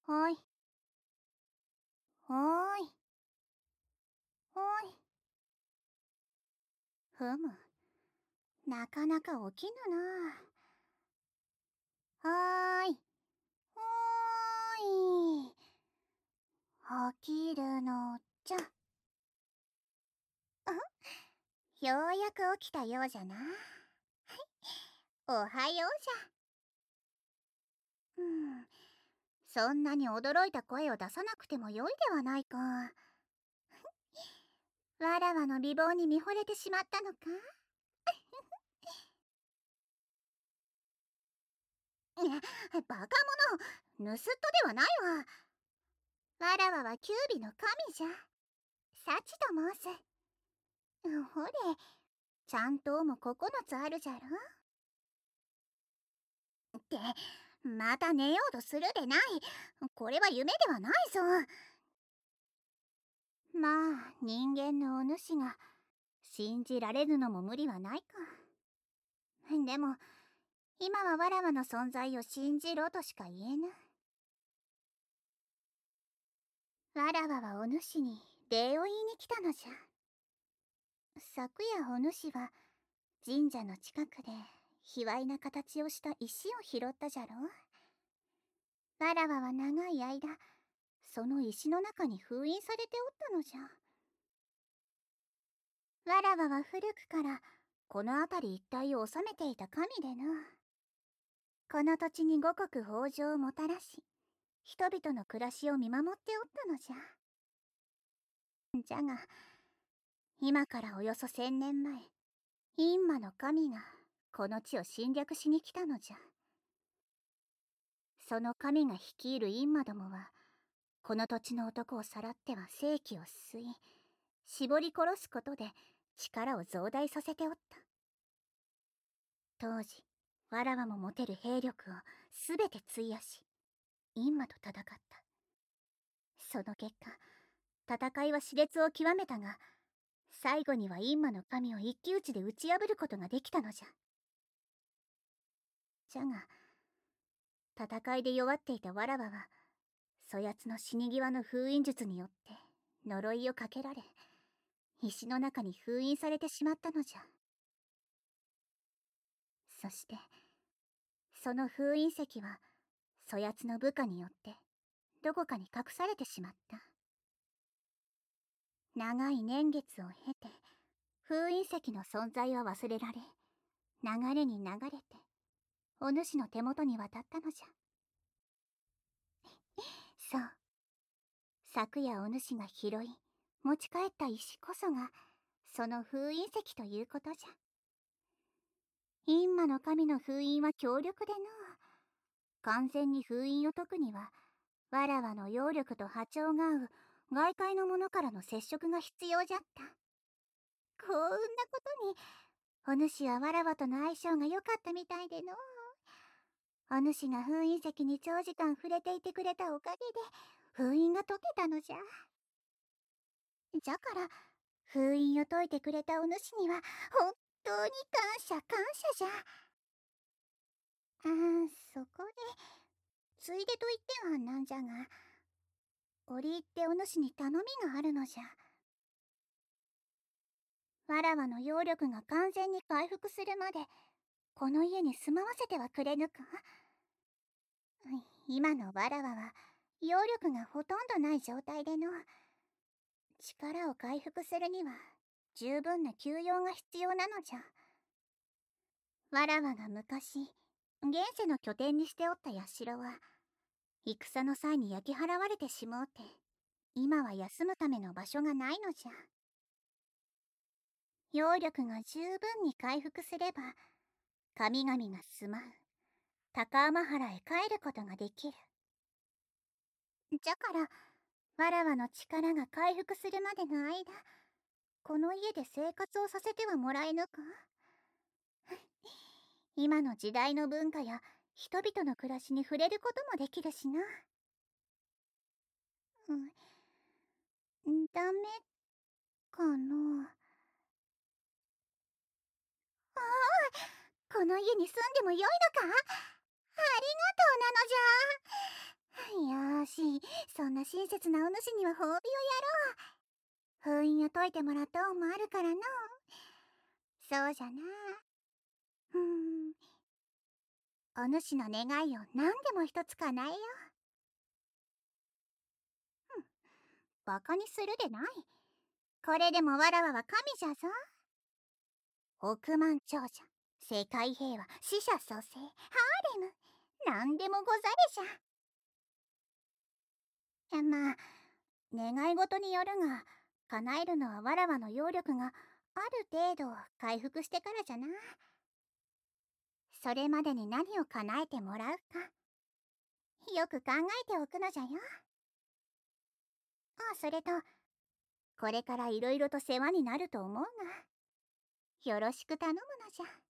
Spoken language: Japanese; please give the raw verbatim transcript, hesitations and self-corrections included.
はい。はーい。はーい。ふむ。なかなか起きぬな。はーい。はーい。起きるのじゃ。ようやく起きたようじゃな。おはようじゃ。うん。そんなに驚いた声を出さなくてもよいではないか。わらわの美貌に見惚れてしまったのか。いや、バカ者、盗人ではないわ。わらわは九尾の神じゃ。幸と申す。ほれ、ちゃんとも九つあるじゃろ。って、また寝ようとするでない。これは夢ではないぞ。まあ、人間のお主が信じられるのも無理はないか。でも、今はわらわの存在を信じろとしか言えぬ。わらわはお主に礼を言いに来たのじゃ。昨夜お主は神社の近くで卑猥な形をした石を拾ったじゃろ。わらわは長い間その石の中に封印されておったのじゃ。わらわは古くからこの辺り一帯を治めていた神でな。この土地に五穀豊穣をもたらし、人々の暮らしを見守っておったのじゃ。じゃが、今からおよそ千年前、陰魔の神がこの地を侵略しに来たのじゃ。その神が率いる陰魔どもは、この土地の男をさらっては生気を吸い、絞り殺すことで力を増大させておった。当時、わらわも持てる兵力をすべて費やし、陰魔と戦った。その結果、戦いは熾烈を極めたが、最後には陰魔の神を一騎打ちで打ち破ることができたのじゃ。じゃが、戦いで弱っていたわらわは、そやつの死に際の封印術によって呪いをかけられ、石の中に封印されてしまったのじゃ。そして、その封印石は、そやつの部下によって、どこかに隠されてしまった。長い年月を経て、封印石の存在は忘れられ、流れに流れて、お主の手元に渡ったのじゃ。そう。昨夜お主が拾い、持ち帰った石こそが、その封印石ということじゃ。陰魔の神の封印は強力でのう。完全に封印を解くには、わらわの揚力と波長が合う外界のものからの接触が必要じゃった。幸運なことに、お主はわらわとの相性が良かったみたいでのう。お主が封印石に長時間触れていてくれたおかげで、封印が解けたのじゃ。じゃから、封印を解いてくれたお主には、本当に感謝感謝じゃ。あー、そこで、ついでと言ってはなんじゃが、折り入ってお主に頼みがあるのじゃ。わらわの揚力が完全に回復するまで、この家に住まわせてはくれぬか。今のわらわは、揚力がほとんどない状態での、力を回復するには、十分な休養が必要なのじゃ。わらわが昔、現世の拠点にしておった社は、戦の際に焼き払われてしもうて、今は休むための場所がないのじゃ。揚力が十分に回復すれば、神々が住まう高天原へ帰ることができる。じゃから、わらわの力が回復するまでの間、この家で生活をさせてはもらえぬか。今の時代の文化や人々の暮らしに触れることもできるしな。うん、ダメかな。ああ、この家に住んでもよいのか。ありがとうなのじゃ。いやよし、そんな親切なお主には褒美をやろう。封印を解いてもらった恩もあるからの。そうじゃな。うーん。お主の願いを何でも一つ叶えよう。ふん、バカにするでない。これでもわらわは神じゃぞ。億万長者、世界平和、死者蘇生、ハーレム、なんでもござれじゃ。まあ、願い事によるが、叶えるのはわらわの妖力がある程度回復してからじゃな。それまでに何を叶えてもらうか、よく考えておくのじゃよ。あ、それと、これからいろいろと世話になると思うが、よろしく頼むのじゃ。